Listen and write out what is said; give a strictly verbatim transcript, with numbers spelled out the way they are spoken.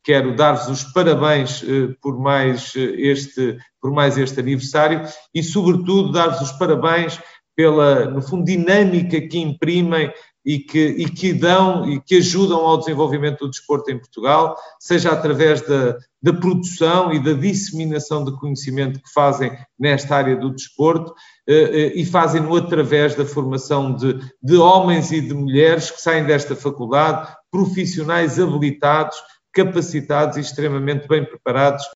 quero dar-vos os parabéns por mais este, por mais este aniversário e, sobretudo, dar-vos os parabéns pela, no fundo, dinâmica que imprimem e que, e que dão e que ajudam ao desenvolvimento do desporto em Portugal, seja através da, da produção e da disseminação de conhecimento que fazem nesta área do desporto, e fazem-no através da formação de, de homens e de mulheres que saem desta faculdade, profissionais habilitados, capacitados e extremamente bem preparados